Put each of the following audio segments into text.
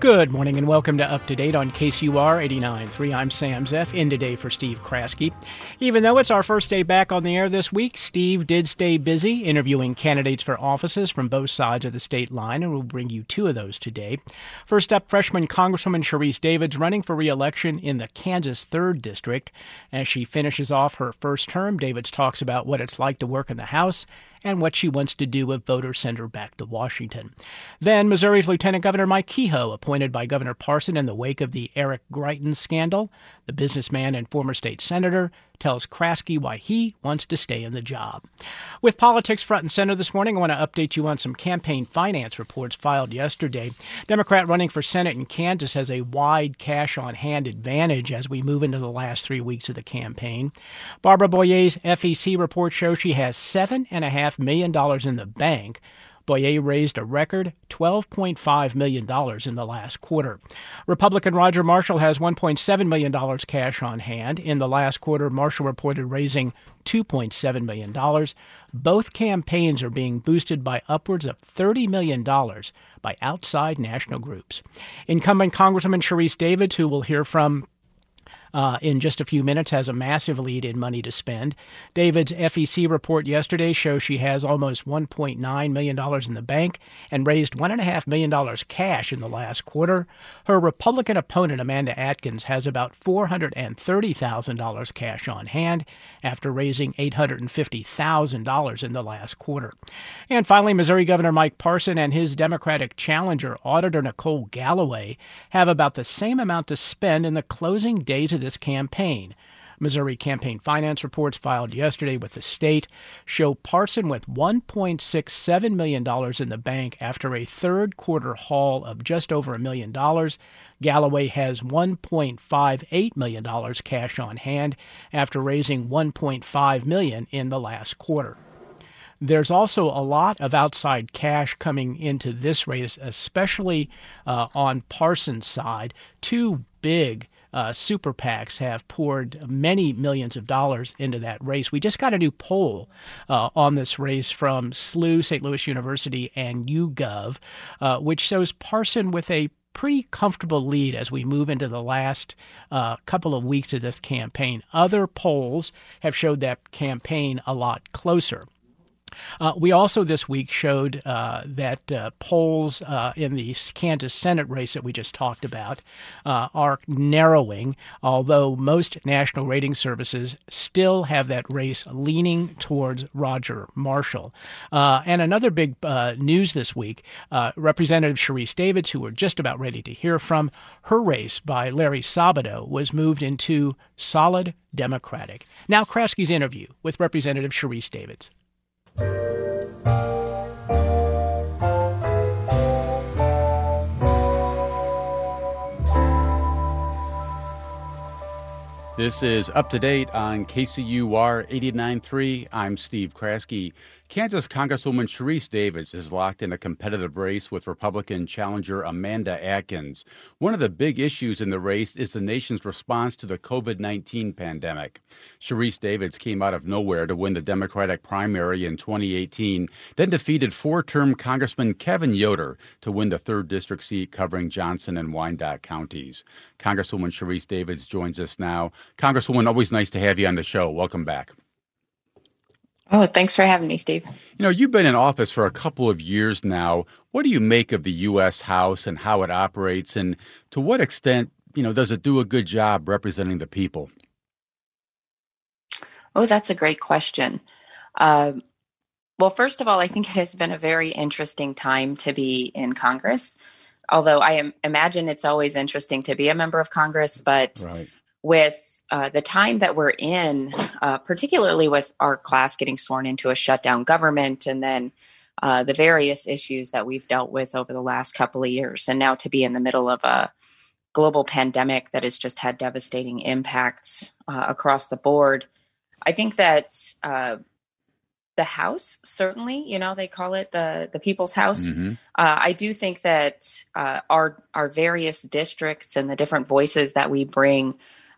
Good morning and welcome to Up to Date on KCUR 89.3. I'm Sam Zeff, in today for Steve Kraske. Even though it's our first day back on the air this week, Steve did stay busy interviewing candidates for offices from both sides of the state line, and we'll bring you two of those today. First up, freshman Congresswoman Sharice Davids running for re-election in the Kansas 3rd District. As she finishes off her first term, Davids talks about what it's like to work in the House and what she wants to do if voters send her back to Washington. Then Missouri's Lieutenant Governor Mike Kehoe, appointed by Governor Parson in the wake of the Eric Greitens scandal. The businessman and former state senator tells Kraske why he wants to stay in the job. With politics front and center this morning, I want to update you on some campaign finance reports filed yesterday. Democrat running for Senate in Kansas has a wide cash-on-hand advantage as we move into the last 3 weeks of the campaign. Barbara Boyer's FEC report shows she has $7.5 million in the bank. Boyer raised a record $12.5 million in the last quarter. Republican Roger Marshall has $1.7 million cash on hand. In the last quarter, Marshall reported raising $2.7 million. Both campaigns are being boosted by upwards of $30 million by outside national groups. Incumbent Congresswoman Sharice Davids, who we'll hear from in just a few minutes, has a massive lead in money to spend. David's FEC report yesterday shows she has almost $1.9 million in the bank and raised $1.5 million cash in the last quarter. Her Republican opponent, Amanda Atkins, has about $430,000 cash on hand after raising $850,000 in the last quarter. And finally, Missouri Governor Mike Parson and his Democratic challenger, Auditor Nicole Galloway, have about the same amount to spend in the closing days of this campaign. Missouri campaign finance reports filed yesterday with the state show Parson with $1.67 million in the bank after a third quarter haul of just over $1 million. Galloway has $1.58 million cash on hand after raising $1.5 million in the last quarter. There's also a lot of outside cash coming into this race, especially on Parson's side. Two big super PACs have poured many millions of dollars into that race. We just got a new poll on this race from SLU, St. Louis University, and YouGov, which shows Parson with a pretty comfortable lead as we move into the last couple of weeks of this campaign. Other polls have showed that campaign a lot closer. We also this week showed that polls in the Kansas Senate race that we just talked about are narrowing, although most national rating services still have that race leaning towards Roger Marshall. And another big news this week, Representative Sharice Davids, who we're just about ready to hear from, her race by Larry Sabato was moved into solid Democratic. Now Kraske's interview with Representative Sharice Davids. This is Up to Date on KCUR 89.3. I'm Steve Kraske. Kansas Congresswoman Sharice Davids is locked in a competitive race with Republican challenger Amanda Atkins. One of the big issues in the race is the nation's response to the COVID-19 pandemic. Sharice Davids came out of nowhere to win the Democratic primary in 2018, then defeated four-term Congressman Kevin Yoder to win the 3rd District seat covering Johnson and Wyandotte counties. Congresswoman Sharice Davids joins us now. Congresswoman, always nice to have you on the show. Welcome back. Oh, thanks for having me, Steve. You know, you've been in office for a couple of years now. What do you make of the U.S. House and how it operates, and to what extent, does it do a good job representing the people? Oh, that's a great question. Well, first of all, I think it has been a very interesting time to be in Congress, although I imagine it's always interesting to be a member of Congress, but right. With the time that we're in, particularly with our class getting sworn into a shutdown government, and then the various issues that we've dealt with over the last couple of years, and now to be in the middle of a global pandemic that has just had devastating impacts across the board, I think that the House, certainly, they call it the People's House. Mm-hmm. I do think that our various districts and the different voices that we bring,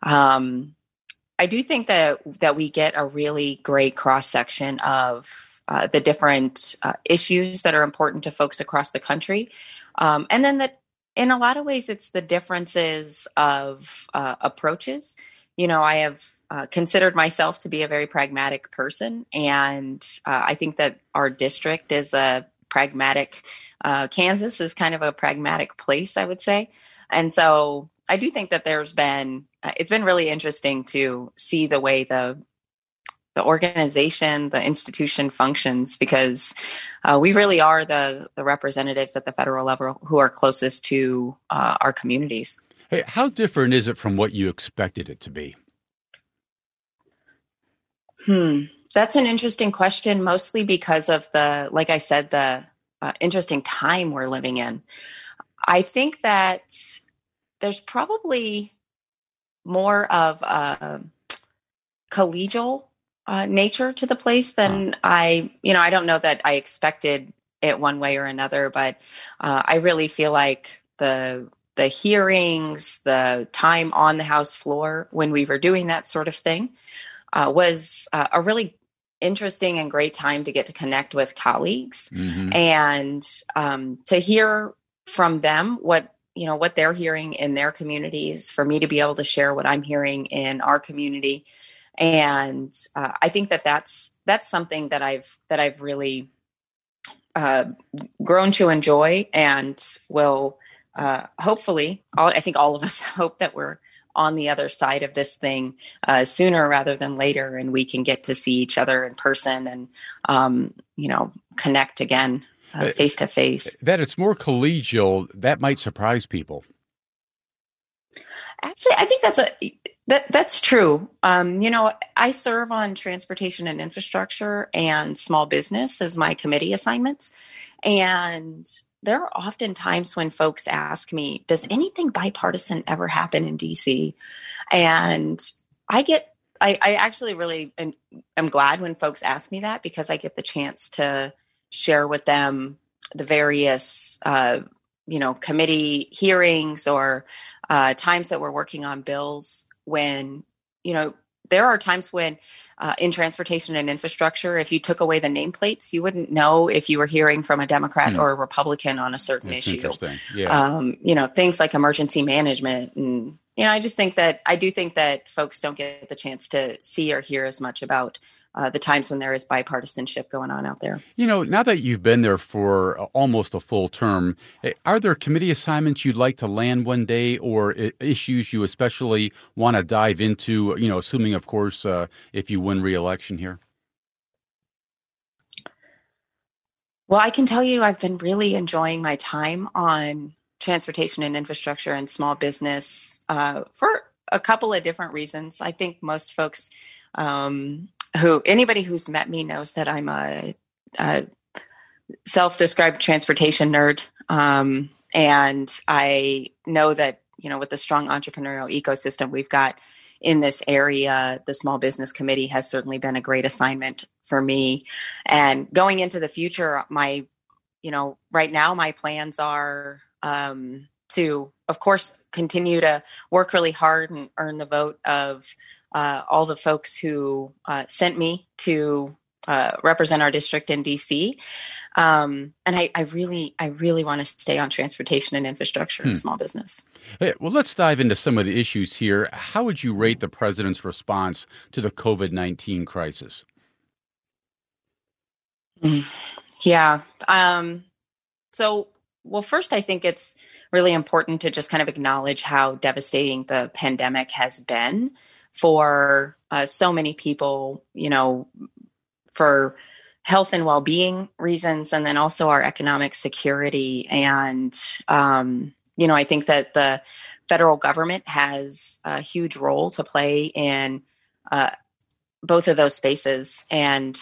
I do think that we get a really great cross-section of the different issues that are important to folks across the country. And then that in a lot of ways, it's the differences of approaches. I have considered myself to be a very pragmatic person, and I think that our district is a pragmatic. Kansas is kind of a pragmatic place, I would say, and so I do think that it's been really interesting to see the way the organization, the institution functions, because we really are the representatives at the federal level who are closest to our communities. Hey, how different is it from what you expected it to be? That's an interesting question, mostly because of like I said, the interesting time we're living in. I think that there's probably more of a collegial nature to the place than I don't know that I expected it one way or another, but I really feel like the hearings, the time on the House floor when we were doing that sort of thing was a really interesting and great time to get to connect with colleagues and to hear from them what they're hearing in their communities, for me to be able to share what I'm hearing in our community. And I think that that's something that I've really grown to enjoy, and will hopefully, I think all of us hope that we're on the other side of this thing sooner rather than later, and we can get to see each other in person and connect again face to face. That it's more collegial, that might surprise people. Actually, I think that's true. I serve on transportation and infrastructure and small business as my committee assignments. And there are often times when folks ask me, does anything bipartisan ever happen in DC? And I actually really am glad when folks ask me that, because I get the chance to share with them the various, committee hearings or times that we're working on bills, when, there are times when in transportation and infrastructure, if you took away the nameplates, you wouldn't know if you were hearing from a Democrat or a Republican on a certain That's issue. Interesting. Yeah. Things like emergency management. And, I do think that folks don't get the chance to see or hear as much about the times when there is bipartisanship going on out there. Now that you've been there for almost a full term, are there committee assignments you'd like to land one day, or issues you especially want to dive into, assuming, of course, if you win re-election here? Well, I can tell you I've been really enjoying my time on transportation and infrastructure and small business for a couple of different reasons. I think most folks anybody who's met me knows that I'm a self-described transportation nerd. And I know that, with the strong entrepreneurial ecosystem we've got in this area, the Small Business Committee has certainly been a great assignment for me. And going into the future, right now my plans are to, of course, continue to work really hard and earn the vote of all the folks who sent me to represent our district in DC. And I really want to stay on transportation and infrastructure and small business. Well, let's dive into some of the issues here. How would you rate the president's response to the COVID-19 crisis? Yeah. Well, first, I think it's really important to just kind of acknowledge how devastating the pandemic has been for so many people, for health and well-being reasons, and then also our economic security. And, I think that the federal government has a huge role to play in both of those spaces. And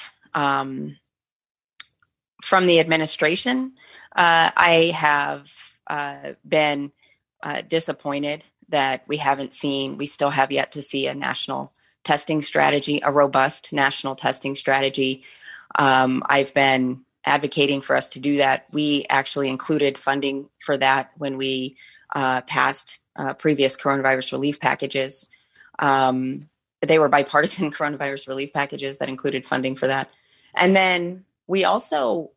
from the administration, I have been disappointed that we still have yet to see a national testing strategy, a robust national testing strategy. I've been advocating for us to do that. We actually included funding for that when we passed previous coronavirus relief packages. They were bipartisan coronavirus relief packages that included funding for that. And then we also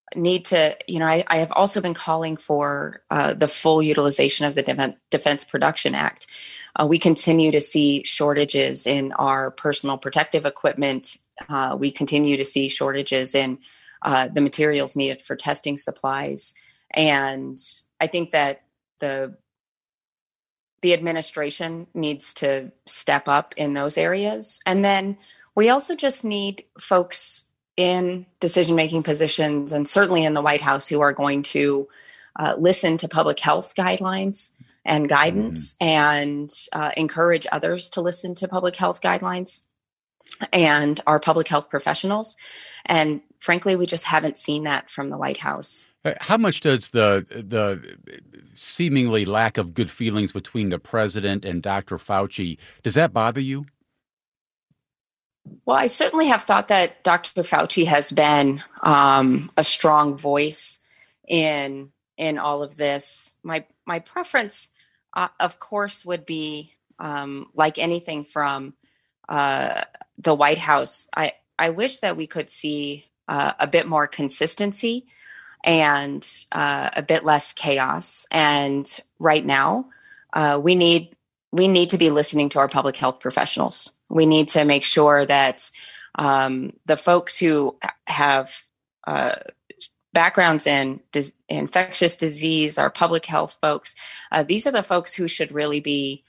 need to, I have also been calling for the full utilization of the Defense Production Act. We continue to see shortages in our personal protective equipment. We continue to see shortages in the materials needed for testing supplies. And I think that the administration needs to step up in those areas. And then we also just need folks in decision-making positions, and certainly in the White House, who are going to listen to public health guidelines and guidance, and encourage others to listen to public health guidelines and our public health professionals. And frankly, we just haven't seen that from the White House. How much does the seemingly lack of good feelings between the president and Dr. Fauci, does that bother you? Well, I certainly have thought that Dr. Fauci has been a strong voice in all of this. My preference, of course, would be like anything from the White House. I wish that we could see a bit more consistency and a bit less chaos. And right now, we need to be listening to our public health professionals. We need to make sure that the folks who have backgrounds in infectious disease, our public health folks, these are the folks who should really be,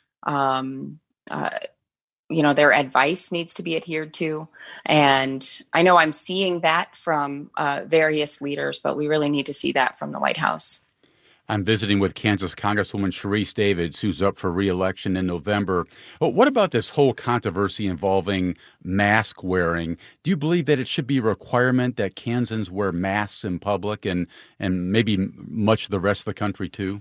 their advice needs to be adhered to. And I know I'm seeing that from various leaders, but we really need to see that from the White House. I'm visiting with Kansas Congresswoman Sharice Davids, who's up for re-election in November. What about this whole controversy involving mask wearing? Do you believe that it should be a requirement that Kansans wear masks in public and maybe much of the rest of the country too?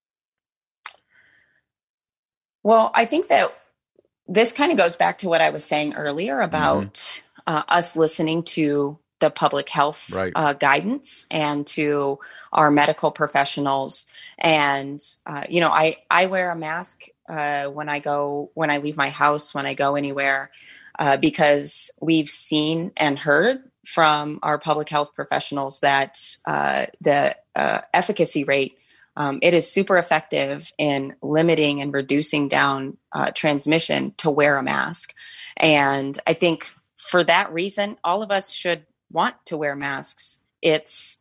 Well, I think that this kind of goes back to what I was saying earlier about us listening to the public health guidance and to our medical professionals. And, I wear a mask when I leave my house, when I go anywhere, because we've seen and heard from our public health professionals that the efficacy rate, it is super effective in limiting and reducing down transmission to wear a mask. And I think for that reason, all of us should want to wear masks. It's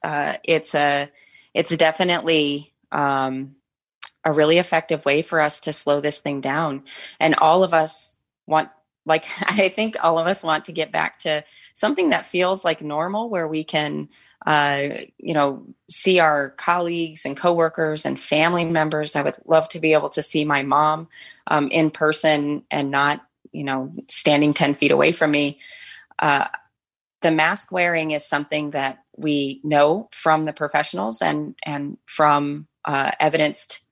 definitely a really effective way for us to slow this thing down. And all of us I think all of us want to get back to something that feels like normal, where we can, see our colleagues and coworkers and family members. I would love to be able to see my mom in person and not, standing 10 feet away from me. The mask wearing is something that we know from the professionals and from evidence-based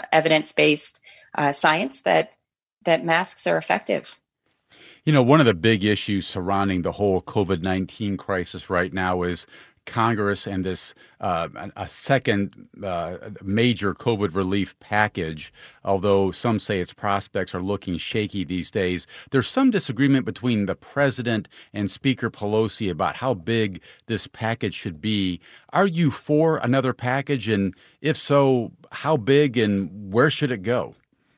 science that masks are effective. One of the big issues surrounding the whole COVID-19 crisis right now is Congress and this a second major COVID relief package. Although some say its prospects are looking shaky these days, there's some disagreement between the president and Speaker Pelosi about how big this package should be. Are you for another package? And if so, how big and where should it go?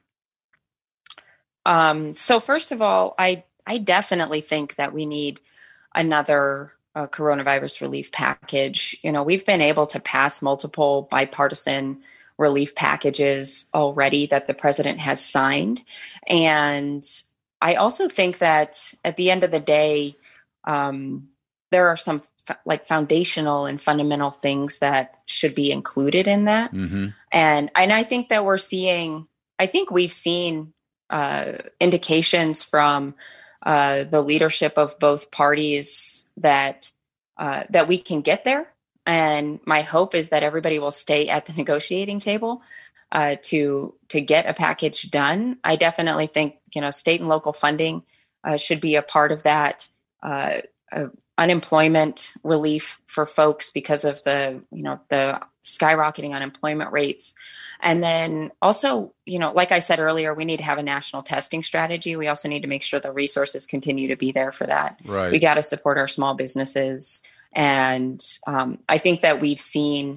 So first of all, I definitely think that we need another coronavirus relief package. We've been able to pass multiple bipartisan relief packages already that the president has signed. And I also think that at the end of the day, there are some foundational and fundamental things that should be included in that. Mm-hmm. And I think that we've seen indications from the leadership of both parties that we can get there. And my hope is that everybody will stay at the negotiating table to get a package done. I definitely think, state and local funding should be a part of that. Unemployment relief for folks because of the skyrocketing unemployment rates. And then also, like I said earlier, we need to have a national testing strategy. We also need to make sure the resources continue to be there for that. Right. We got to support our small businesses And I think that we've seen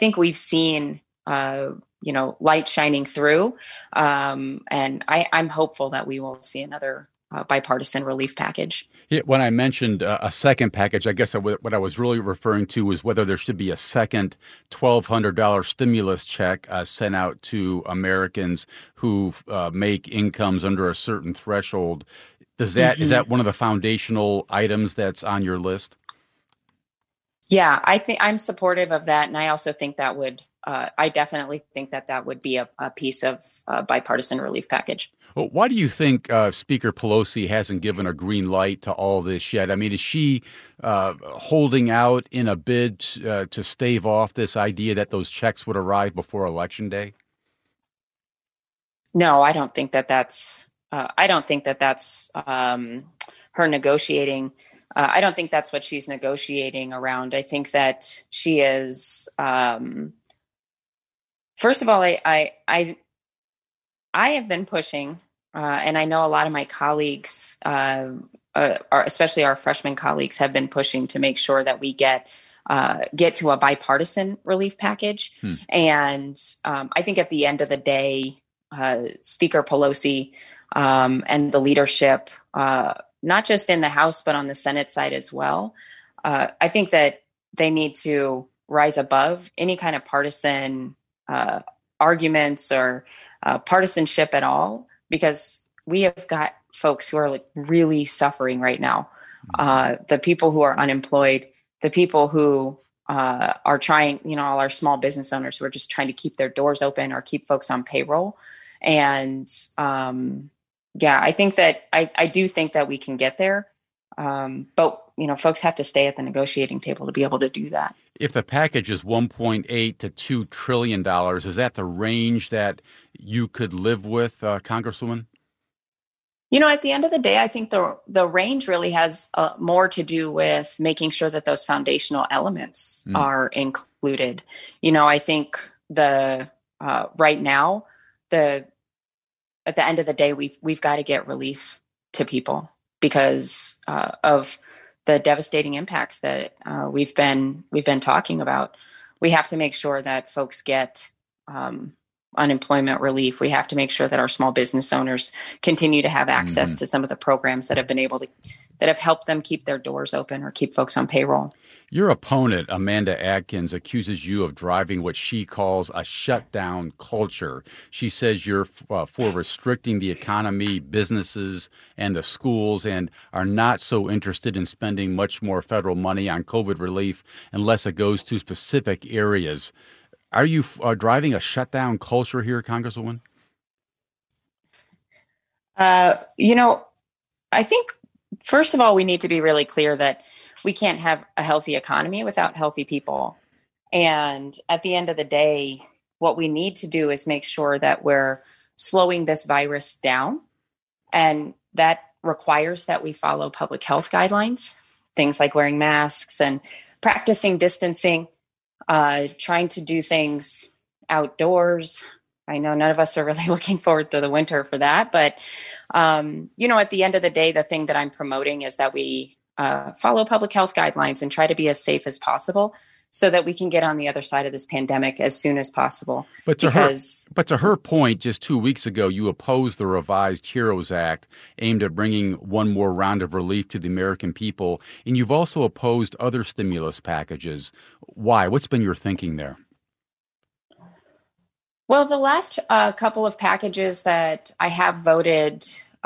light shining through. And I'm hopeful that we will see another bipartisan relief package. Yeah, when I mentioned a second package, I guess what I was really referring to was whether there should be a second $1,200 stimulus check sent out to Americans who make incomes under a certain threshold. Is that one of the foundational items that's on your list? Yeah, I think I'm supportive of that, and I also think that would. I definitely think that would be a piece of bipartisan relief package. Well, why do you think Speaker Pelosi hasn't given a green light to all this yet? I mean, is she holding out in a bid to stave off this idea that those checks would arrive before Election Day? No, I don't think that that's. I don't think that that's her negotiating. I don't think that's what she's negotiating around. I think that she is. First of all, I have been pushing, and I know a lot of my colleagues, especially our freshman colleagues, have been pushing to make sure that we get to a bipartisan relief package. And I think at the end of the day, Speaker Pelosi and the leadership, not just in the House, but on the Senate side as well, I think that they need to rise above any kind of partisan arguments or partisanship at all, because we have got folks who are like really suffering right now. The people who are unemployed, the people who are trying, all our small business owners who are just trying to keep their doors open or keep folks on payroll. And I think that I do think that we can get there. But folks have to stay at the negotiating table to be able to do that. If the package is $1.8 to $2 trillion, is that the range that you could live with, Congresswoman? At the end of the day, I think the range really has more to do with making sure that those foundational elements are included. I think right now, at the end of the day, we've got to get relief to people because of the devastating impacts that we've been talking about. We have to make sure that folks get unemployment relief. We have to make sure that our small business owners continue to have access to some of the programs that have helped them keep their doors open or keep folks on payroll. Your opponent, Amanda Adkins, accuses you of driving what she calls a shutdown culture. She says you're for restricting the economy, businesses, and the schools, and are not so interested in spending much more federal money on COVID relief unless it goes to specific areas. Are you driving a shutdown culture here, Congresswoman? I think, first of all, we need to be really clear that we can't have a healthy economy without healthy people. And at the end of the day, what we need to do is make sure that we're slowing this virus down. And that requires that we follow public health guidelines, things like wearing masks and practicing distancing, trying to do things outdoors. I know none of us are really looking forward to the winter for that. But, at the end of the day, the thing that I'm promoting is that we follow public health guidelines and try to be as safe as possible so that we can get on the other side of this pandemic as soon as possible. But to her point, just 2 weeks ago, you opposed the revised HEROES Act aimed at bringing one more round of relief to the American people. And you've also opposed other stimulus packages. Why? What's been your thinking there? Well, the last couple of packages that I have voted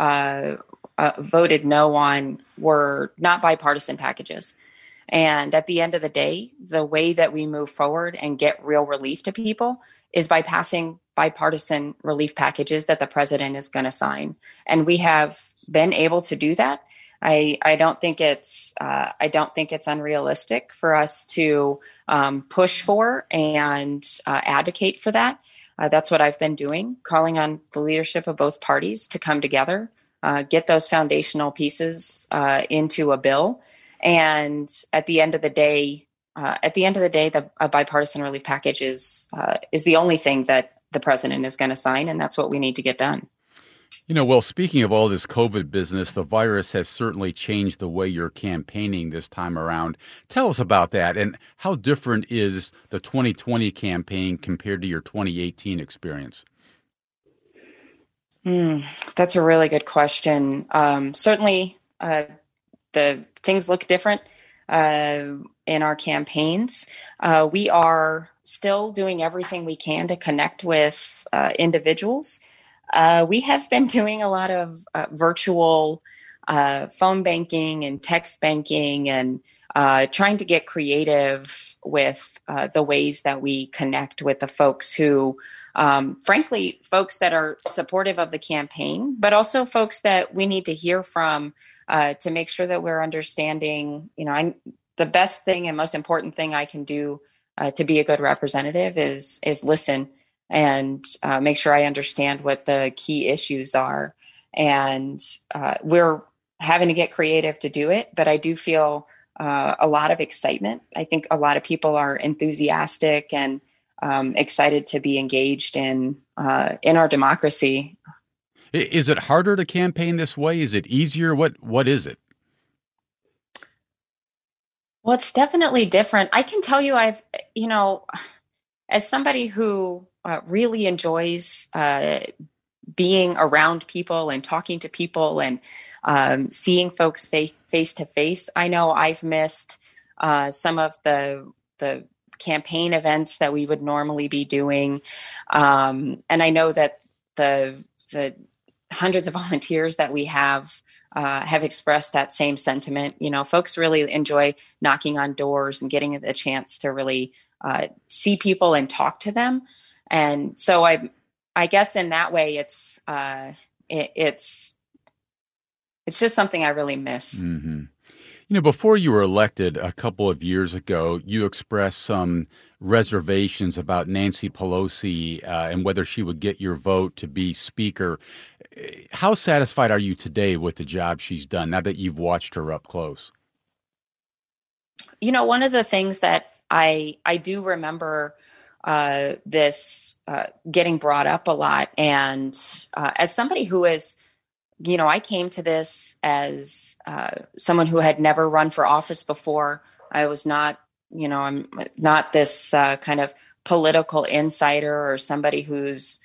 no on were not bipartisan packages. And at the end of the day, the way that we move forward and get real relief to people is by passing bipartisan relief packages that the president is going to sign. And we have been able to do that. I don't think it's unrealistic for us to push for and advocate for that. That's what I've been doing, calling on the leadership of both parties to come together, get those foundational pieces into a bill. And at the end of the day, a bipartisan relief package is the only thing that the president is going to sign, and that's what we need to get done. Well, speaking of all this COVID business, the virus has certainly changed the way you're campaigning this time around. Tell us about that, and how different is the 2020 campaign compared to your 2018 experience? That's a really good question. Certainly, the things look different in our campaigns. We are still doing everything we can to connect with individuals. We have been doing a lot of virtual phone banking and text banking and trying to get creative with the ways that we connect with the folks who, frankly, folks that are supportive of the campaign, but also folks that we need to hear from to make sure that we're understanding, the best thing and most important thing I can do to be a good representative is listen and make sure I understand what the key issues are. And we're having to get creative to do it, but I do feel a lot of excitement. I think a lot of people are enthusiastic and excited to be engaged in our democracy. Is it harder to campaign this way? Is it easier? What is it? Well, it's definitely different. I can tell you, as somebody who really enjoys being around people and talking to people and seeing folks face to face, I know I've missed some of the campaign events that we would normally be doing, and I know that the hundreds of volunteers that we have expressed that same sentiment. Folks really enjoy knocking on doors and getting a chance to really see people and talk to them. And so I guess in that way, it's just something I really miss. Mm-hmm. Before you were elected a couple of years ago, you expressed some reservations about Nancy Pelosi and whether she would get your vote to be Speaker. How satisfied are you today with the job she's done now that you've watched her up close? One of the things that I do remember this getting brought up a lot, and as somebody who is, I came to this as someone who had never run for office before. I was not, I'm not this kind of political insider or somebody who's,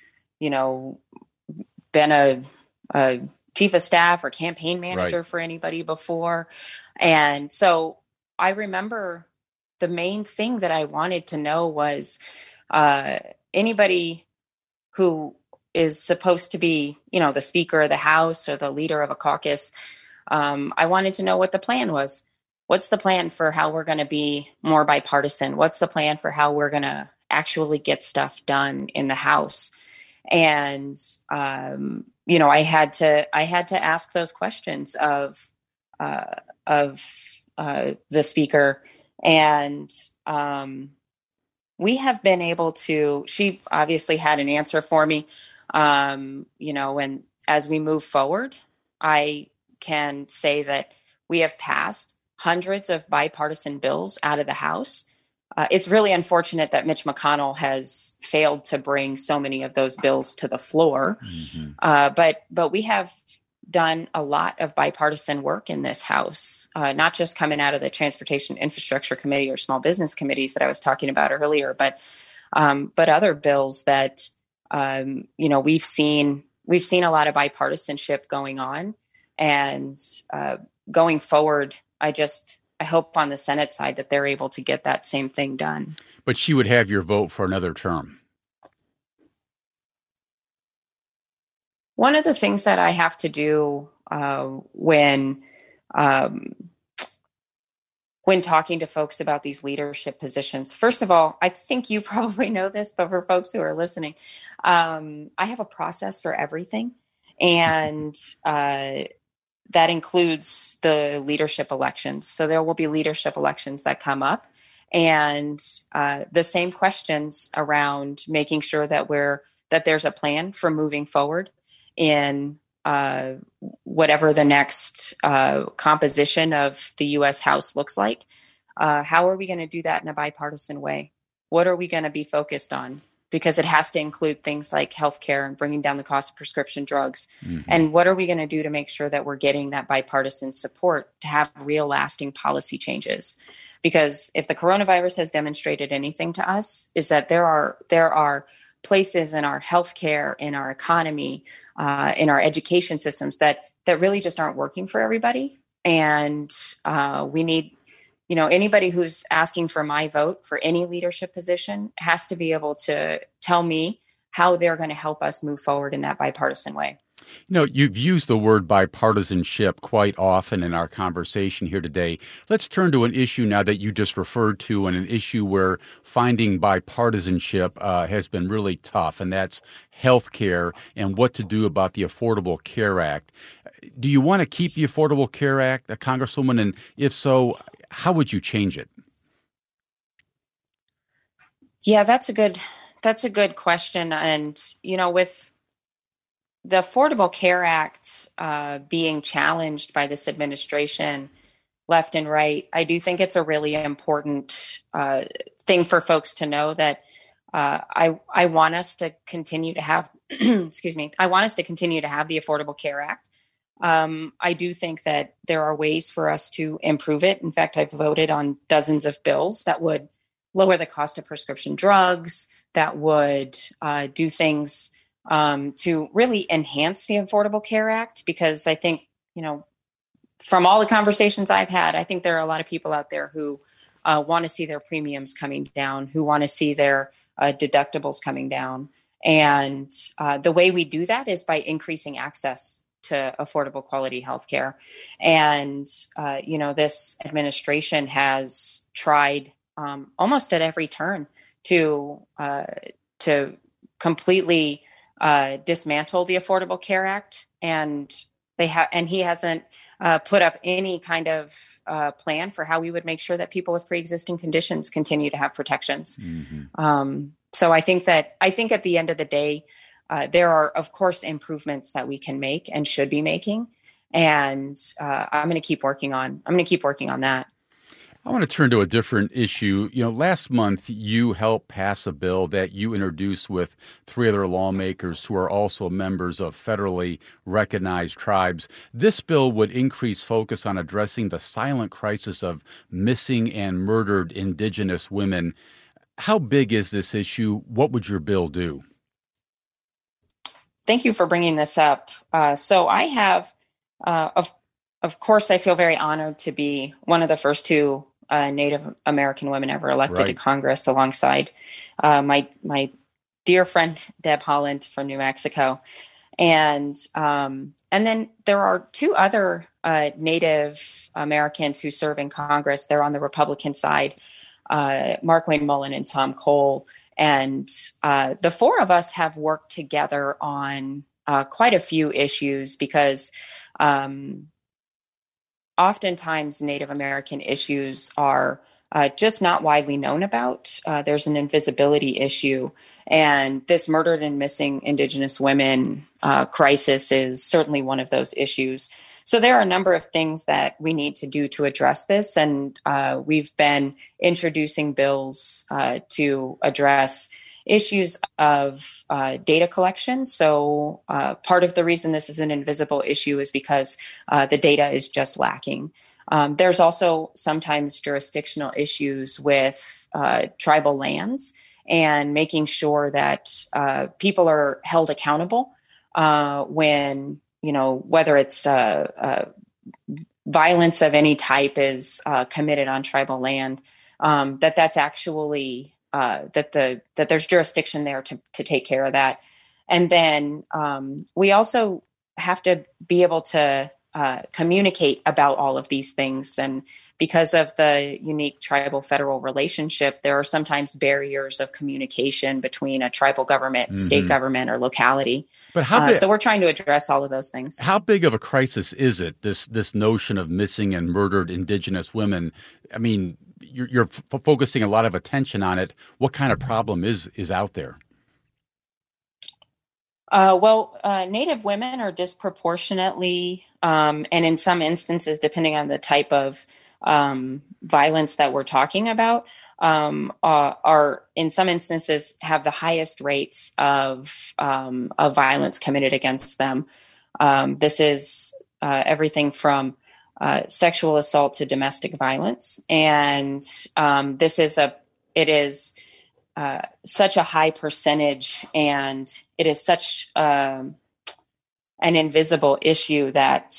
been a chief of staff or campaign manager for anybody before. And so I remember the main thing that I wanted to know was anybody who is supposed to be, the Speaker of the House or the leader of a caucus. I wanted to know what the plan was. What's the plan for how we're going to be more bipartisan? What's the plan for how we're going to actually get stuff done in the House? And I had to ask those questions of the Speaker, and we have been able to. She obviously had an answer for me, and as we move forward, I can say that we have passed hundreds of bipartisan bills out of the House. It's really unfortunate that Mitch McConnell has failed to bring so many of those bills to the floor. Mm-hmm. But we have done a lot of bipartisan work in this House, not just coming out of the Transportation Infrastructure Committee or Small Business Committees that I was talking about earlier, but other bills that we've seen a lot of bipartisanship going on, and going forward, I hope on the Senate side that they're able to get that same thing done. But she would have your vote for another term. One of the things that I have to do when talking to folks about these leadership positions, first of all, I think you probably know this, but for folks who are listening, I have a process for everything. And that includes the leadership elections. So there will be leadership elections that come up, and the same questions around making sure that there's a plan for moving forward in whatever the next composition of the U.S. House looks like. How are we going to do that in a bipartisan way? What are we going to be focused on? because it has to include things like healthcare and bringing down the cost of prescription drugs. And what are we going to do to make sure that we're getting that bipartisan support to have real lasting policy changes? Because if the coronavirus has demonstrated anything to us, is that there are places in our healthcare, in our economy, in our education systems that really just aren't working for everybody. And we need, anybody who's asking for my vote for any leadership position has to be able to tell me how they're going to help us move forward in that bipartisan way. You've used the word bipartisanship quite often in our conversation here today. Let's turn to an issue now that you just referred to, and an issue where finding bipartisanship has been really tough, and that's health care and what to do about the Affordable Care Act. Do you want to keep the Affordable Care Act, Congresswoman? And if so, how would you change it? Yeah, that's a good question. And, with the Affordable Care Act being challenged by this administration left and right, I do think it's a really important thing for folks to know that I want us to continue to have, excuse me, I want us to continue to have the Affordable Care Act. I do think that there are ways for us to improve it. In fact, I've voted on dozens of bills that would lower the cost of prescription drugs, that would do things to really enhance the Affordable Care Act, because I think, from all the conversations I've had, I think there are a lot of people out there who want to see their premiums coming down, who want to see their deductibles coming down. And the way we do that is by increasing access to affordable quality healthcare. And, this administration has tried almost at every turn to completely dismantle the Affordable Care Act, and he hasn't put up any kind of plan for how we would make sure that people with pre-existing conditions continue to have protections. So I think at the end of the day, there are, of course, improvements that we can make and should be making, and I'm going to keep working on that. I want to turn to a different issue. Last month you helped pass a bill that you introduced with 3 other lawmakers who are also members of federally recognized tribes. This bill would increase focus on addressing the silent crisis of missing and murdered Indigenous women. How big is this issue? What would your bill do? Thank you for bringing this up. So I have, of course, I feel very honored to be one of the first 2 Native American women ever elected to Congress, alongside my dear friend Deb Haaland from New Mexico, and then there are 2 other Native Americans who serve in Congress. They're on the Republican side, Mark Wayne Mullen and Tom Cole, and the 4 of us have worked together on quite a few issues, because oftentimes Native American issues are just not widely known about. There's an invisibility issue, and this murdered and missing Indigenous women crisis is certainly one of those issues. So there are a number of things that we need to do to address this, and we've been introducing bills to address issues of data collection. So part of the reason this is an invisible issue is because the data is just lacking. There's also sometimes jurisdictional issues with tribal lands, and making sure that people are held accountable when, whether it's violence of any type is committed on tribal land, that's actually that there's jurisdiction there to take care of that. And then we also have to be able to communicate about all of these things. And because of the unique tribal federal relationship, there are sometimes barriers of communication between a tribal government, state government, or locality. But how big, so we're trying to address all of those things. How big of a crisis is it, this notion of missing and murdered Indigenous women? I mean, you're focusing a lot of attention on it. What kind of problem is out there? Native women are disproportionately, and in some instances, depending on the type of violence that we're talking about, are in some instances have the highest rates of violence committed against them. This is everything from sexual assault to domestic violence, and it is such a high percentage, and it is such an invisible issue that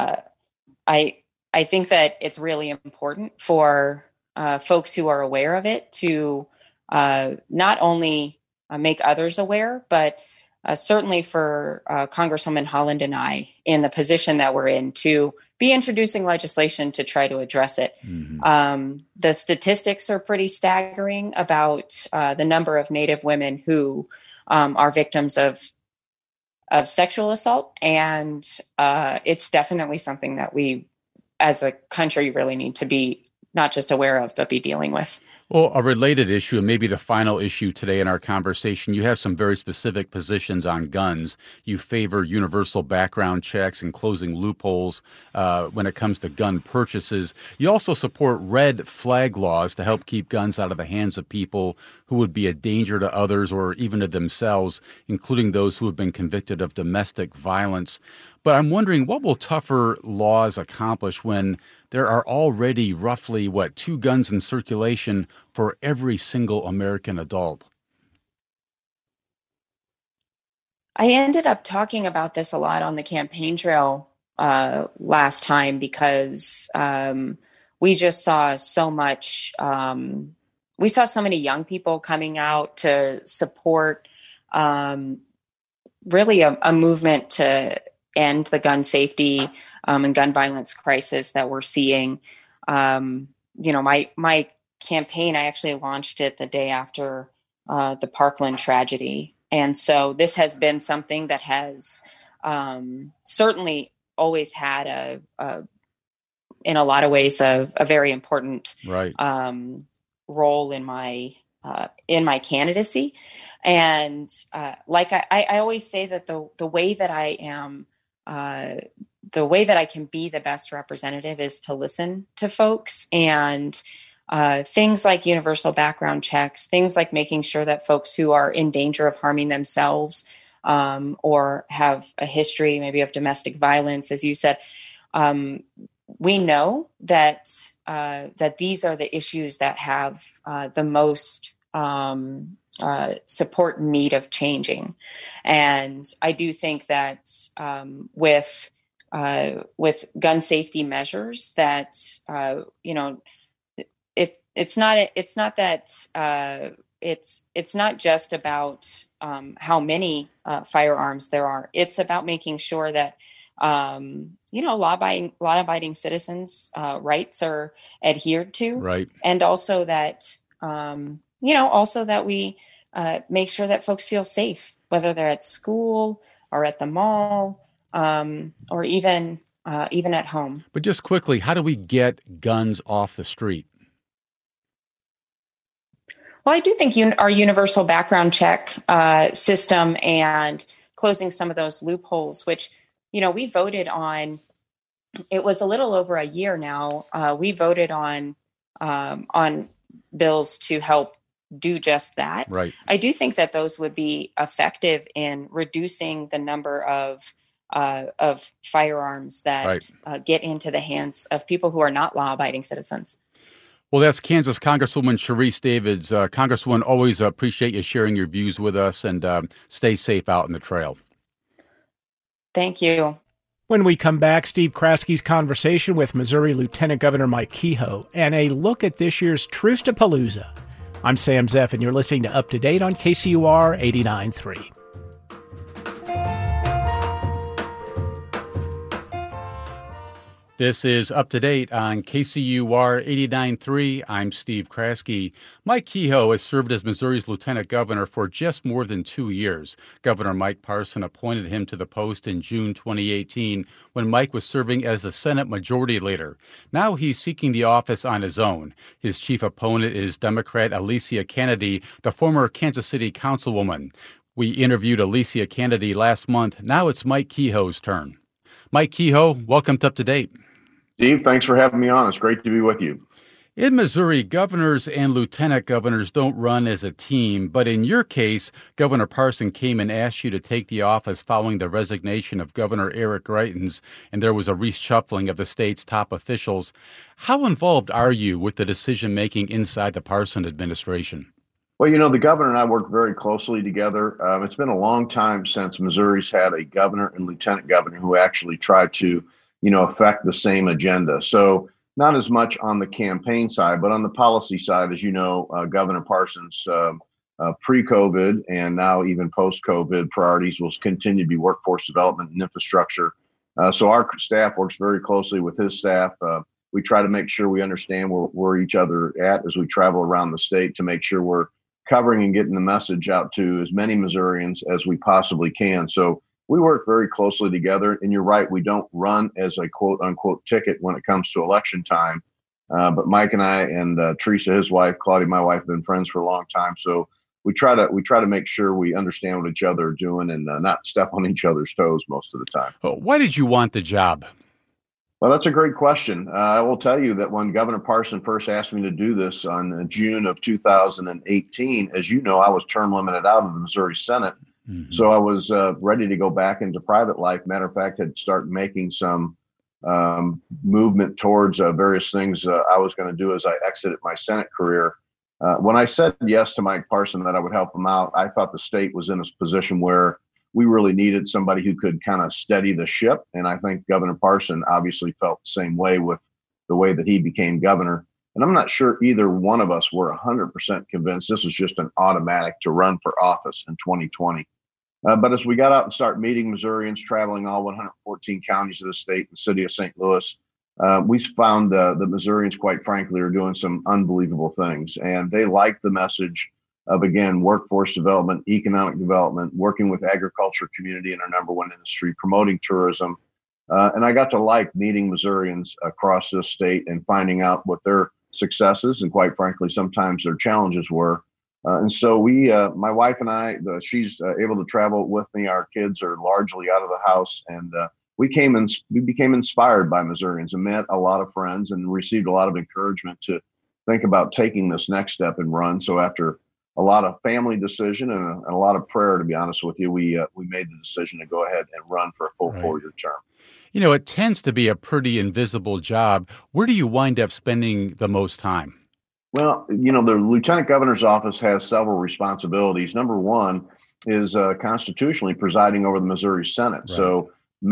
I think that it's really important for folks who are aware of it to not only make others aware, but certainly for Congresswoman Haaland and I, in the position that we're in, to be introducing legislation to try to address it. Mm-hmm. The statistics are pretty staggering about the number of Native women who are victims of sexual assault, and it's definitely something that we, as a country, really need to be not just aware of, but be dealing with. Well, a related issue, and maybe the final issue today in our conversation, you have some very specific positions on guns. You favor universal background checks and closing loopholes when it comes to gun purchases. You also support red flag laws to help keep guns out of the hands of people who would be a danger to others or even to themselves, including those who have been convicted of domestic violence. But I'm wondering, what will tougher laws accomplish when there are already roughly, 2 guns in circulation for every single American adult? I ended up talking about this a lot on the campaign trail last time because we just saw so much. We saw so many young people coming out to support really a movement to end the gun safety and gun violence crisis that we're seeing. My campaign, I actually launched it the day after the Parkland tragedy. And so this has been something that has certainly always had in a lot of ways, a very important role in my candidacy. And like I always say that the way that I am, the way that I can be the best representative is to listen to folks, and things like universal background checks, things like making sure that folks who are in danger of harming themselves or have a history maybe of domestic violence, as you said, we know that these are the issues that have the most support and need of changing. And I do think that with gun safety measures, that it's not just about how many firearms there are. It's about making sure that law-abiding citizens' rights are adhered to, right, and also that that we make sure that folks feel safe, whether they're at school or at the mall, or even at home. But just quickly, how do we get guns off the street? Well, I do think our universal background check system and closing some of those loopholes, which, we voted on, it was a little over a year now. We voted on bills to help do just that. Right. I do think that those would be effective in reducing the number of firearms that get into the hands of people who are not law-abiding citizens. Well, that's Kansas Congresswoman Sharice Davids. Congresswoman, always appreciate you sharing your views with us, and stay safe out in the trail. Thank you. When we come back, Steve Kraski's conversation with Missouri Lieutenant Governor Mike Kehoe and a look at this year's Truce-to-Palooza. I'm Sam Zeff, and you're listening to Up to Date on KCUR 89.3. This is Up to Date on KCUR 89.3. I'm Steve Kraske. Mike Kehoe has served as Missouri's lieutenant governor for just more than 2 years. Governor Mike Parson appointed him to the post in June 2018 when Mike was serving as the Senate Majority Leader. Now he's seeking the office on his own. His chief opponent is Democrat Alicia Kennedy, the former Kansas City councilwoman. We interviewed Alicia Kennedy last month. Now it's Mike Kehoe's turn. Mike Kehoe, welcome to Up to Date. Steve, thanks for having me on. It's great to be with you. In Missouri, governors and lieutenant governors don't run as a team, but in your case, Governor Parson came and asked you to take the office following the resignation of Governor Eric Greitens, and there was a reshuffling of the state's top officials. How involved are you with the decision-making inside the Parson administration? Well, the governor and I work very closely together. It's been a long time since Missouri's had a governor and lieutenant governor who actually tried to, affect the same agenda. So not as much on the campaign side, but on the policy side, as you know, Governor Parsons' pre-COVID and now even post-COVID priorities will continue to be workforce development and infrastructure. So our staff works very closely with his staff. We try to make sure we understand where each other at as we travel around the state to make sure we're covering and getting the message out to as many Missourians as we possibly can. So we work very closely together. And you're right, we don't run as a quote unquote ticket when it comes to election time. But Mike and I and Teresa, his wife, Claudia, my wife, have been friends for a long time. So we try to make sure we understand what each other are doing and not step on each other's toes most of the time. Why did you want the job? Well, that's a great question. I will tell you that when Governor Parson first asked me to do this on June of 2018, as you know, I was term limited out of the Missouri Senate. Mm-hmm. So I was ready to go back into private life. Matter of fact, had started making some movement towards various things I was going to do as I exited my Senate career. When I said yes to Mike Parson that I would help him out, I thought the state was in a position where we really needed somebody who could kind of steady the ship. And I think Governor Parson obviously felt the same way with the way that he became governor. And I'm not sure either one of us were 100% convinced this was just an automatic to run for office in 2020. But as we got out and started meeting Missourians, traveling all 114 counties of the state, the city of St. Louis, we found that Missourians, quite frankly, are doing some unbelievable things. And they like the message of, again, workforce development, economic development, working with agriculture community in our number one industry, promoting tourism. And I got to like meeting Missourians across this state and finding out what their successes and, quite frankly, sometimes their challenges were. And so my wife and I, she's able to travel with me. Our kids are largely out of the house. And we became inspired by Missourians and met a lot of friends and received a lot of encouragement to think about taking this next step and run. So after a lot of family decision and a lot of prayer, to be honest with you, we made the decision to go ahead and run for a full 4-year term. It tends to be a pretty invisible job. Where do you wind up spending the most time? Well, the lieutenant governor's office has several responsibilities. Number one is constitutionally presiding over the Missouri Senate. Right. So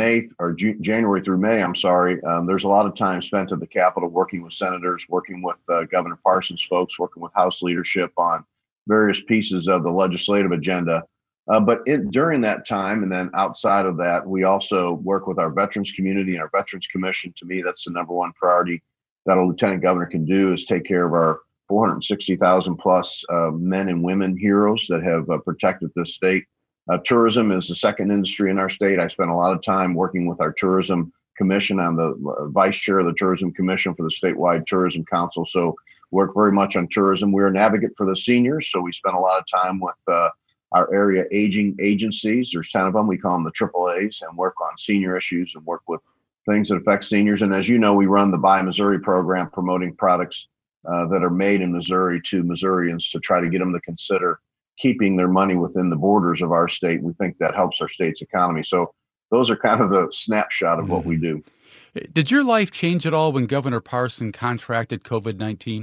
January through May, there's a lot of time spent at the Capitol working with senators, working with Governor Parsons' folks, working with House leadership on various pieces of the legislative agenda. But during that time, and then outside of that, we also work with our veterans community and our Veterans Commission. To me, that's the number one priority that a lieutenant governor can do, is take care of our 460,000 plus men and women heroes that have protected this state. Tourism is the second industry in our state. I spent a lot of time working with our Tourism Commission. I'm the vice chair of the Tourism Commission for the statewide Tourism Council. So work very much on tourism. We're an advocate for the seniors. So we spend a lot of time with our area aging agencies. There's 10 of them. We call them the AAAs, and work on senior issues and work with things that affect seniors. And as you know, we run the Buy Missouri program, promoting products that are made in Missouri to Missourians to try to get them to consider keeping their money within the borders of our state. We think that helps our state's economy. So those are kind of the snapshot of what we do. Did your life change at all when Governor Parson contracted COVID-19?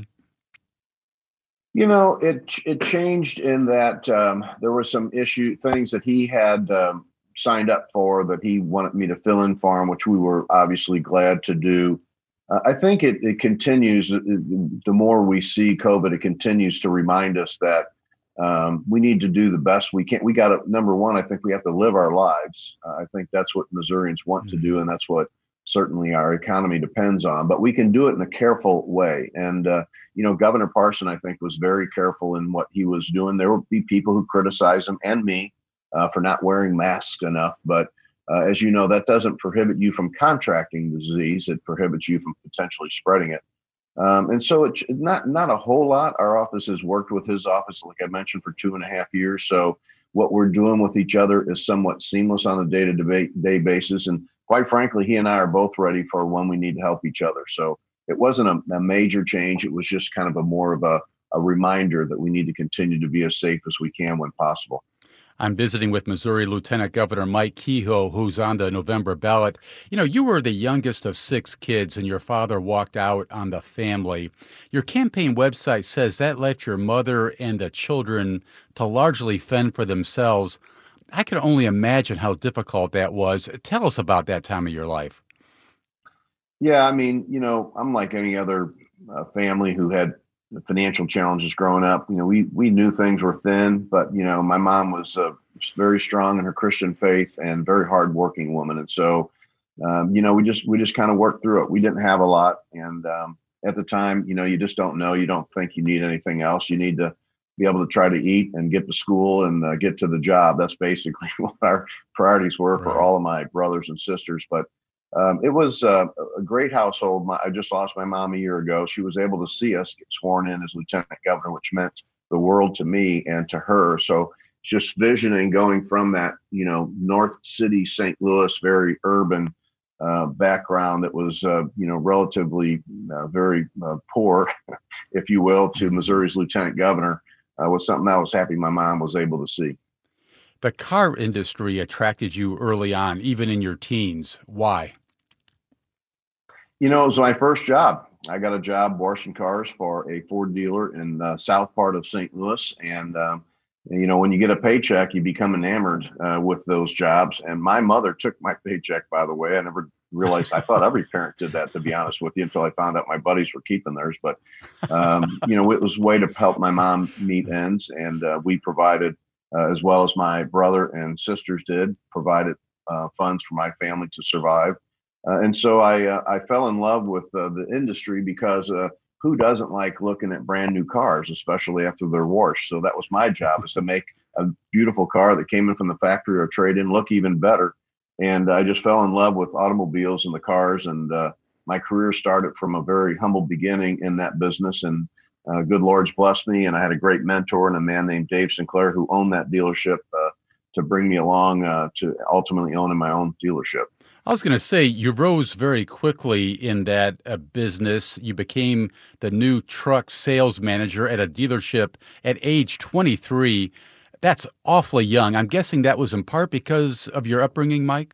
It changed in that there were some things that he had signed up for that he wanted me to fill in for him, which we were obviously glad to do. I think it continues. The more we see COVID, it continues to remind us that we need to do the best we can. We got to, number one, I think we have to live our lives. I think that's what Missourians want to do, and that's what certainly our economy depends on. But we can do it in a careful way. And, Governor Parson, I think, was very careful in what he was doing. There will be people who criticize him and me for not wearing masks enough. But as you know, that doesn't prohibit you from contracting the disease. It prohibits you from potentially spreading it. And so it's not a whole lot. Our office has worked with his office, like I mentioned, for 2.5 years. So what we're doing with each other is somewhat seamless on a day-to-day basis. And quite frankly, he and I are both ready for when we need to help each other. So it wasn't a major change. It was just kind of more of a reminder that we need to continue to be as safe as we can when possible. I'm visiting with Missouri Lieutenant Governor Mike Kehoe, who's on the November ballot. You were the youngest of 6 kids, and your father walked out on the family. Your campaign website says that left your mother and the children to largely fend for themselves. I can only imagine how difficult that was. Tell us about that time of your life. Yeah, I mean, I'm like any other family who had financial challenges growing up. We knew things were thin, but my mom was very strong in her Christian faith and very hardworking woman, and so we just kind of worked through it. We didn't have a lot, and at the time, you just don't know. You don't think you need anything else. You need to be able to try to eat and get to school and get to the job. That's basically what our priorities were for all of my brothers and sisters. But it was a great household. I just lost my mom a year ago. She was able to see us get sworn in as lieutenant governor, which meant the world to me and to her. So just visioning going from that, North City, St. Louis, very urban background that was, relatively very poor, if you will, to Missouri's lieutenant governor was something I was happy my mom was able to see. The car industry attracted you early on, even in your teens. Why? It was my first job. I got a job washing cars for a Ford dealer in the south part of St. Louis. And, when you get a paycheck, you become enamored with those jobs. And my mother took my paycheck, by the way. I never realized, I thought every parent did that, to be honest with you, until I found out my buddies were keeping theirs. But, it was a way to help my mom meet ends. And we provided, as well as my brother and sisters did, provided funds for my family to survive. And so I fell in love with the industry because who doesn't like looking at brand new cars, especially after they're washed? So that was my job, is to make a beautiful car that came in from the factory or trade-in look even better. And I just fell in love with automobiles and the cars. And my career started from a very humble beginning in that business. And good Lord's blessed me. And I had a great mentor and a man named Dave Sinclair who owned that dealership to bring me along to ultimately owning my own dealership. I was going to say, you rose very quickly in that business. You became the new truck sales manager at a dealership at age 23. That's awfully young. I'm guessing that was in part because of your upbringing, Mike?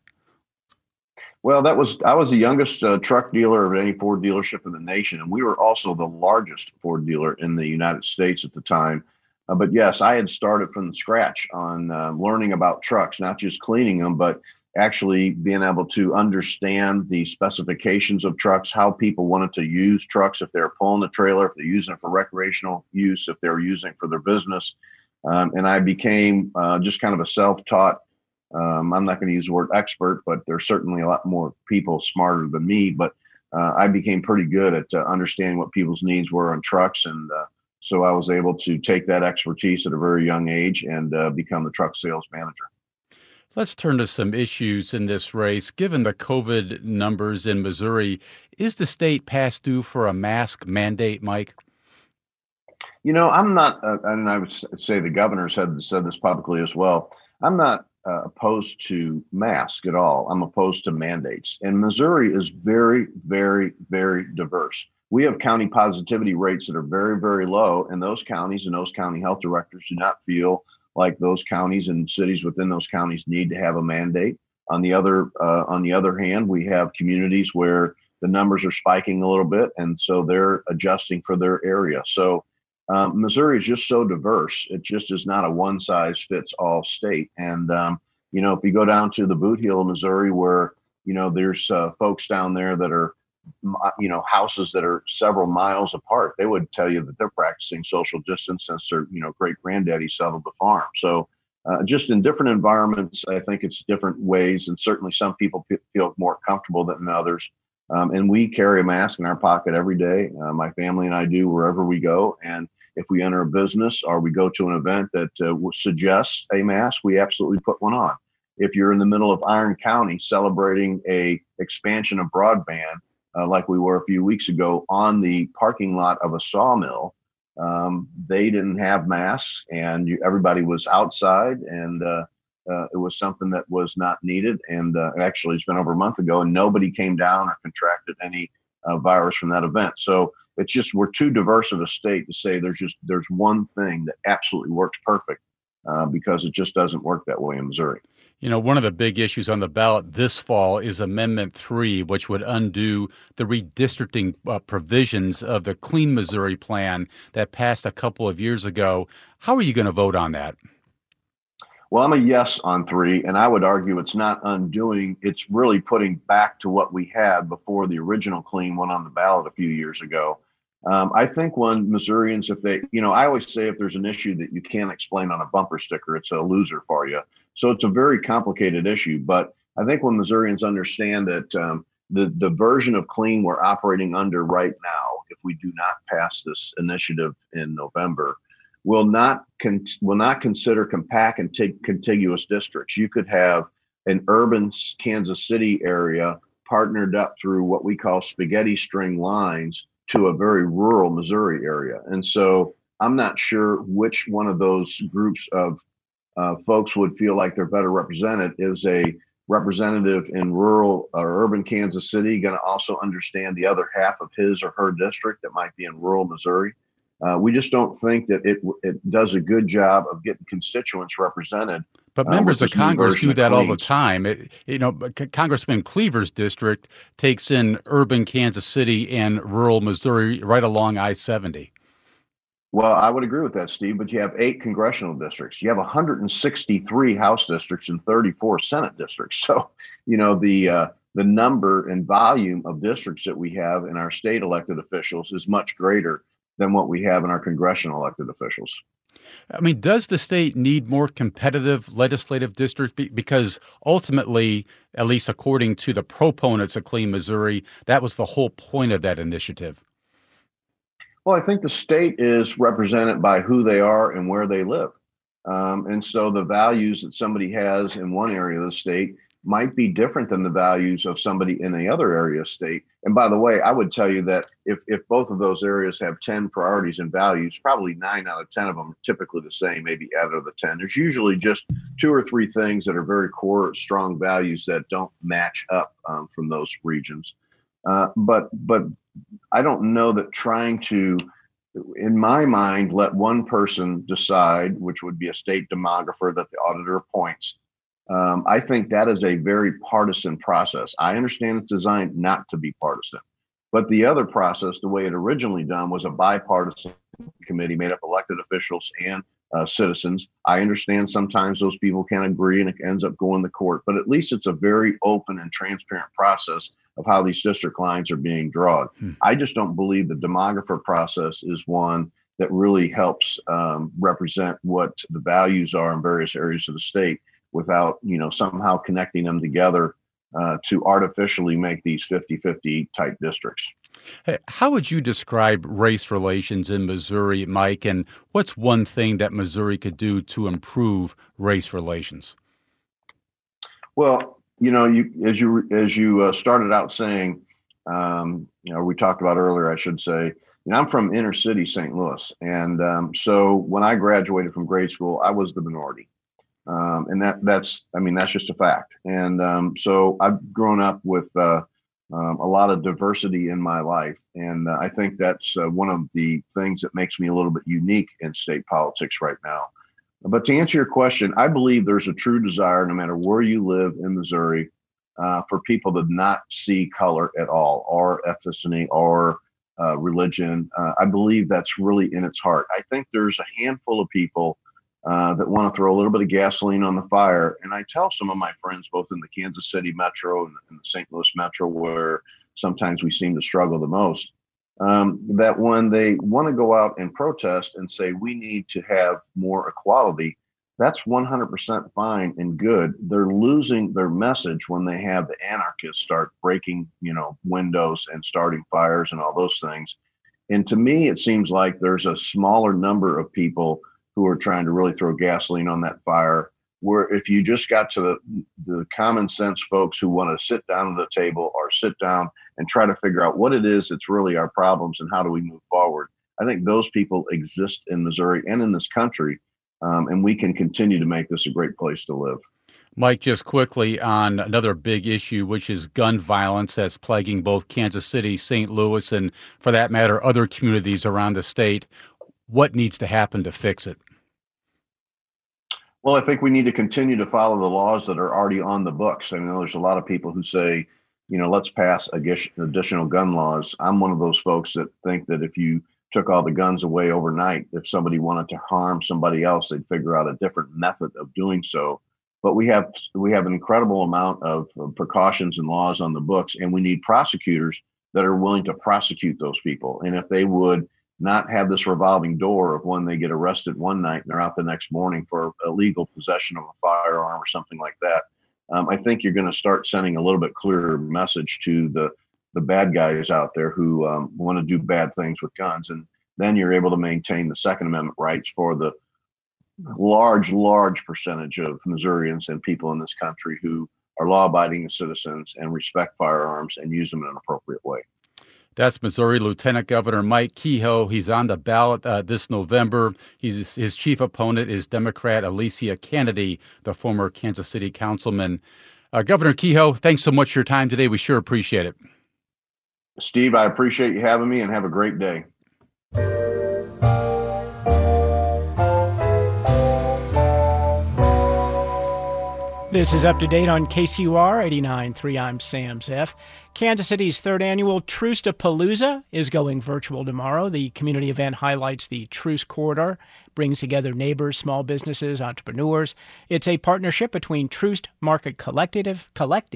Well, I was the youngest truck dealer of any Ford dealership in the nation, and we were also the largest Ford dealer in the United States at the time. But yes, I had started from scratch on learning about trucks, not just cleaning them, but actually being able to understand the specifications of trucks, how people wanted to use trucks, if they're pulling the trailer, if they're using it for recreational use, if they're using it for their business. And I became just kind of a self-taught, I'm not going to use the word expert, but there's certainly a lot more people smarter than me. But I became pretty good at understanding what people's needs were on trucks. And so I was able to take that expertise at a very young age and become the truck sales manager. Let's turn to some issues in this race. Given the COVID numbers in Missouri, is the state past due for a mask mandate, Mike? I'm not, and I would say the governors had said this publicly as well. I'm not opposed to masks at all. I'm opposed to mandates. And Missouri is very, very, very diverse. We have county positivity rates that are very, very low, and those counties and those county health directors do not feel like those counties and cities within those counties need to have a mandate. On the other hand, we have communities where the numbers are spiking a little bit, and so they're adjusting for their area. So Missouri is just so diverse. It just is not a one-size-fits-all state. And if you go down to the Boot Heel of Missouri, where there's folks down there that are houses that are several miles apart, they would tell you that they're practicing social distance since their, great granddaddy settled the farm. So just in different environments, I think it's different ways. And certainly some people feel more comfortable than others. And we carry a mask in our pocket every day. My family and I do, wherever we go. And if we enter a business or we go to an event that suggests a mask, we absolutely put one on. If you're in the middle of Iron County celebrating a expansion of broadband, like we were a few weeks ago on the parking lot of a sawmill, they didn't have masks, and everybody was outside, and it was something that was not needed. And actually, it's been over a month ago, and nobody came down or contracted any virus from that event. So it's just we're too diverse of a state to say there's one thing that absolutely works perfect because it just doesn't work that way in Missouri. You know, one of the big issues on the ballot this fall is Amendment 3, which would undo the redistricting provisions of the Clean Missouri plan that passed a couple of years ago. How are you going to vote on that? Well, I'm a yes on 3, and I would argue it's not undoing. It's really putting back to what we had before the original Clean went on the ballot a few years ago. I think when Missourians, if they, I always say if there's an issue that you can't explain on a bumper sticker, it's a loser for you. So it's a very complicated issue. But I think when Missourians understand that the version of Clean we're operating under right now, if we do not pass this initiative in November, will not consider compact and contiguous districts. You could have an urban Kansas City area partnered up through what we call spaghetti string lines to a very rural Missouri area. And so I'm not sure which one of those groups of folks would feel like they're better represented. Is a representative in rural or urban Kansas City going to also understand the other half of his or her district that might be in rural Missouri? We just don't think that it does a good job of getting constituents represented. But members of Congress do that all the time. Congressman Cleaver's district takes in urban Kansas City and rural Missouri right along I-70. Well, I would agree with that, Steve, but you have 8 congressional districts. You have 163 House districts and 34 Senate districts. So, the number and volume of districts that we have in our state elected officials is much greater than what we have in our congressional elected officials. I mean, does the state need more competitive legislative districts? Because ultimately, at least according to the proponents of Clean Missouri, that was the whole point of that initiative. Well, I think the state is represented by who they are and where they live. And so the values that somebody has in one area of the state might be different than the values of somebody in the other area of state. And by the way, I would tell you that if both of those areas have 10 priorities and values, probably 9 out of 10 of them are typically the same, maybe out of the 10. There's usually just 2 or 3 things that are very core, strong values that don't match up from those regions. But I don't know that trying to, in my mind, let one person decide, which would be a state demographer that the auditor appoints. I think that is a very partisan process. I understand it's designed not to be partisan, but the other process, the way it originally done, was a bipartisan committee made up of elected officials and citizens. I understand sometimes those people can't agree and it ends up going to court, but at least it's a very open and transparent process of how these district lines are being drawn. I just don't believe the demographer process is one that really helps represent what the values are in various areas of the state without, somehow connecting them together to artificially make these 50-50 type districts. How would you describe race relations in Missouri, Mike? And what's one thing that Missouri could do to improve race relations? Well, as you started out saying, we talked about earlier, I should say, I'm from inner city St. Louis. And so when I graduated from grade school, I was the minority. And that's just a fact. And so I've grown up with a lot of diversity in my life. And I think that's one of the things that makes me a little bit unique in state politics right now. But to answer your question, I believe there's a true desire, no matter where you live in Missouri, for people to not see color at all, or ethnicity, or religion. I believe that's really in its heart. I think there's a handful of people that want to throw a little bit of gasoline on the fire. And I tell some of my friends, both in the Kansas City metro and the St. Louis metro, where sometimes we seem to struggle the most, that when they want to go out and protest and say we need to have more equality, that's 100% fine and good. They're losing their message when they have the anarchists start breaking, windows and starting fires and all those things. And to me, it seems like there's a smaller number of people who are trying to really throw gasoline on that fire, where if you just got to the common sense folks who want to sit down at the table or sit down and try to figure out what it is that's really our problems and how do we move forward, I think those people exist in Missouri and in this country, and we can continue to make this a great place to live. Mike, just quickly on another big issue, which is gun violence that's plaguing both Kansas City, St. Louis, and for that matter, other communities around the state. What needs to happen to fix it? Well, I think we need to continue to follow the laws that are already on the books. I know there's a lot of people who say, let's pass additional gun laws. I'm one of those folks that think that if you took all the guns away overnight, if somebody wanted to harm somebody else, they'd figure out a different method of doing so. But we have an incredible amount of precautions and laws on the books, and we need prosecutors that are willing to prosecute those people. And if they would not have this revolving door of when they get arrested one night and they're out the next morning for illegal possession of a firearm or something like that, I think you're going to start sending a little bit clearer message to the bad guys out there who want to do bad things with guns. And then you're able to maintain the Second Amendment rights for the large percentage of Missourians and people in this country who are law-abiding citizens and respect firearms and use them in an appropriate way. That's Missouri Lieutenant Governor Mike Kehoe. He's on the ballot this November. His chief opponent is Democrat Alicia Kennedy, the former Kansas City councilman. Governor Kehoe, thanks so much for your time today. We sure appreciate it. Steve, I appreciate you having me, and have a great day. This is Up to Date on KCUR 89.3. I'm Sam Zeff. Kansas City's third annual Truce-to-Palooza is going virtual tomorrow. The community event highlights the Truce Corridor, brings together neighbors, small businesses, entrepreneurs. It's a partnership between Truce Market Collective,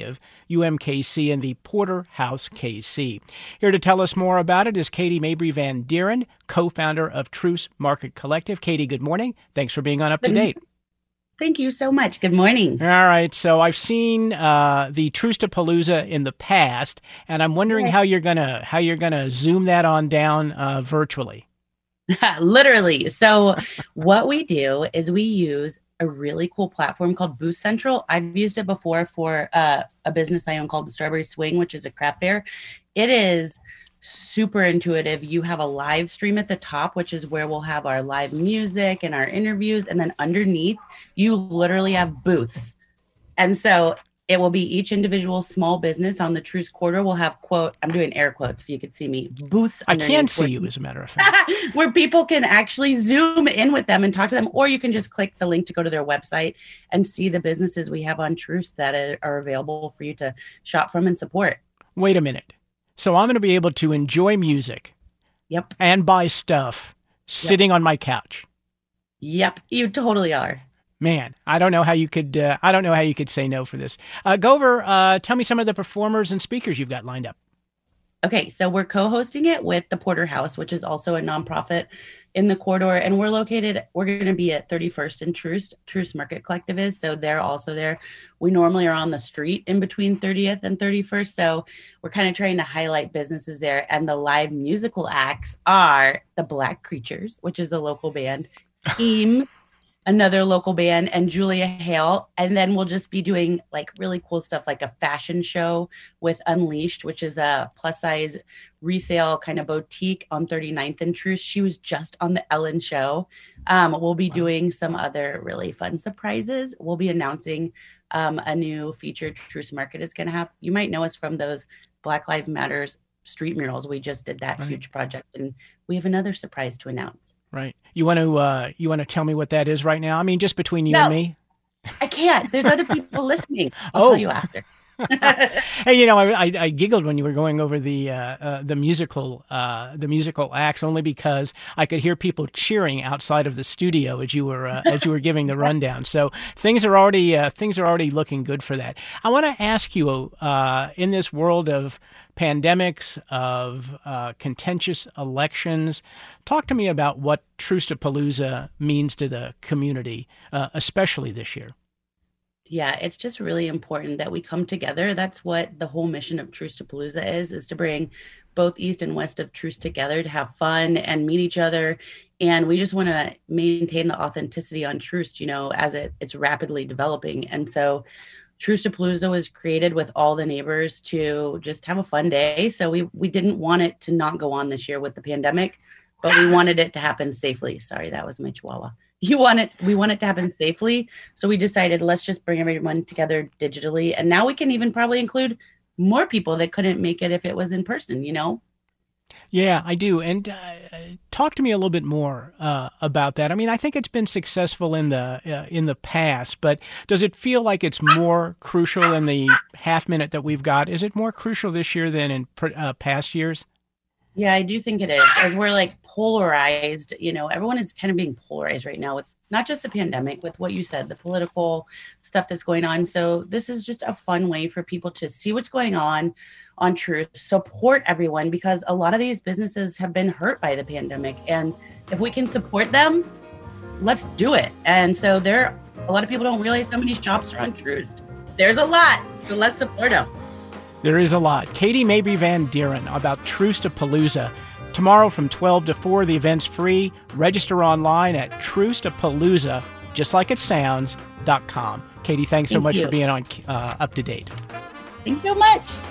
UMKC, and the Porterhouse KC. Here to tell us more about it is Katie Mabry Van Dieren, co-founder of Truce Market Collective. Katie, good morning. Thanks for being on Up to Date. Thank you so much. Good morning. All right. So I've seen the Truce-to-Palooza in the past, and I'm wondering how you're gonna zoom that on down virtually. Literally. So what we do is we use a really cool platform called Booth Central. I've used it before for a business I own called the Strawberry Swing, which is a craft fair. It is super intuitive. You have a live stream at the top, which is where we'll have our live music and our interviews. And then underneath, you literally have booths. And so it will be each individual small business on the Truce Corridor will have, quote, I'm doing air quotes if you could see me, booths. I can see you, as a matter of fact. Where people can actually zoom in with them and talk to them, or you can just click the link to go to their website and see the businesses we have on Truce that are available for you to shop from and support. Wait a minute. So I'm going to be able to enjoy music, yep, and buy stuff sitting on my couch. Yep, you totally are. Man, I don't know how you could. I don't know how you could say no for this. Go over. Tell me some of the performers and speakers you've got lined up. Okay, so we're co-hosting it with the Porterhouse, which is also a nonprofit in the corridor, and we're going to be at 31st and Truce Market Collective is, so they're also there. We normally are on the street in between 30th and 31st, so we're kind of trying to highlight businesses there, and the live musical acts are the Black Creatures, which is a local band, Eam, another local band, and Julia Hale. And then we'll just be doing like really cool stuff like a fashion show with Unleashed, which is a plus size resale kind of boutique on 39th and Truce. She was just on the Ellen show. We'll be doing some other really fun surprises. We'll be announcing a new feature Truce Market is going to have. You might know us from those Black Lives Matters street murals. We just did that huge project, and we have another surprise to announce. Right. You want to tell me what that is right now? I mean, just between you and me. I can't. There's other people listening. I'll tell you after. Hey, I giggled when you were going over the musical acts, only because I could hear people cheering outside of the studio as you were giving the rundown. So things are already looking good for that. I want to ask you, in this world of pandemics, of contentious elections, talk to me about what Truce-to-Palooza means to the community, especially this year. Yeah, it's just really important that we come together. That's what the whole mission of Truce-to-Palooza is to bring both East and West of Truce together to have fun and meet each other. And we just want to maintain the authenticity on Truce, as it's rapidly developing. And so Truce-to-Palooza was created with all the neighbors to just have a fun day. So we didn't want it to not go on this year with the pandemic, but we wanted it to happen safely. Sorry, that was my chihuahua. we want it to happen safely. So we decided, let's just bring everyone together digitally. And now we can even probably include more people that couldn't make it if it was in person, Yeah, I do. And talk to me a little bit more about that. I mean, I think it's been successful in the past, but does it feel like it's more crucial in the half minute that we've got? Is it more crucial this year than in past years? Yeah, I do think it is. As we're like polarized, everyone is kind of being polarized right now with not just a pandemic, with what you said, the political stuff that's going on. So this is just a fun way for people to see what's going on Truth, support everyone, because a lot of these businesses have been hurt by the pandemic. And if we can support them, let's do it. And so a lot of people don't realize how many shops are on Truth. There's a lot. So let's support them. There is a lot. Katie Mabry Van Deeren about Truce-A-Palooza. Tomorrow from 12 to 4, the event's free. Register online at Truce-A-Palooza, just like it sounds, .com. Katie, thanks so much for being on Up to Date. Thanks so much.